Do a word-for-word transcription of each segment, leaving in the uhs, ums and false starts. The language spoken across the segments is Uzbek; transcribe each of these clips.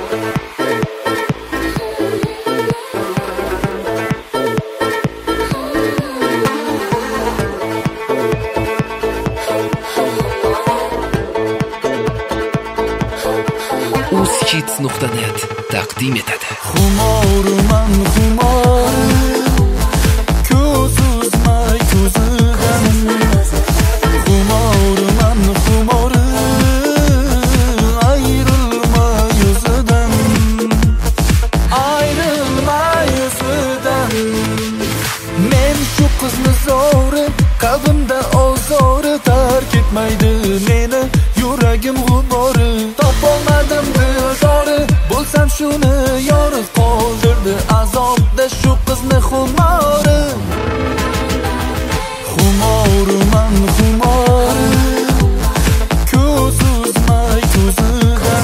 uzkids nuqta net taqdim etadi. Xumorman xumor, ko'z uzmay ko'zidan. Xumorman xumor, ayrilma yuzidan. Ayrilma yuzidan. Men shu qizni zo'ri, qalbimda ozori, tark etmaydi meni yuragim g'ubori. Topolmadim dildori, bo'lsam shuni yorib qoldirdi azobda shu qizni xumori. Xumorman xumor, ko'z uzmay ko'zidan.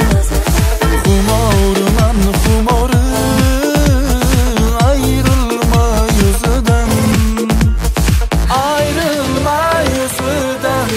Xumorman xumor, ayrilma yuzidan. Ayrilma yuzidan.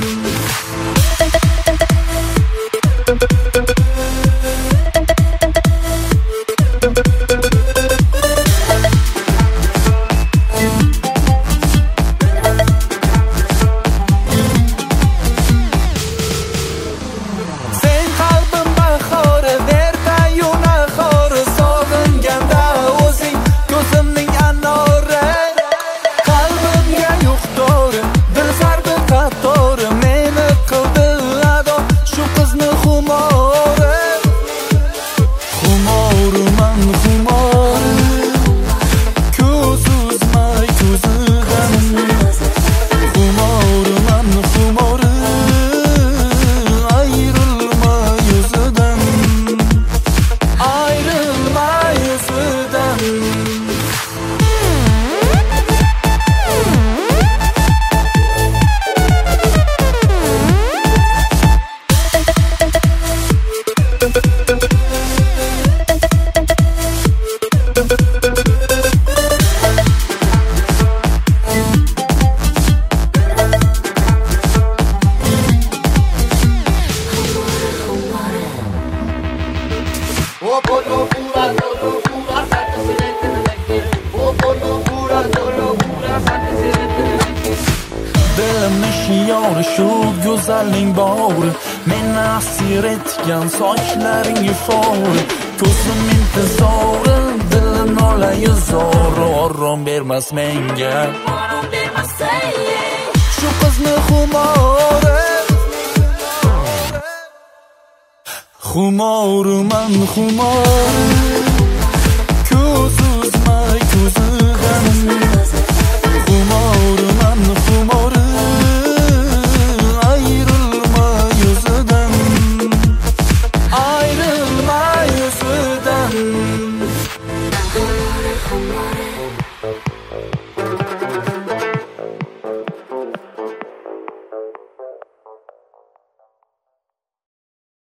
Yori shu go'zalning bori, meni asir etgan sochlaring yufori. Ko'zim intizori, dilim nolayi zori, orom bermas menga, orom bermas senga. Shu qizni xumori, xumorman xumor, ko'z uzmay ko'zi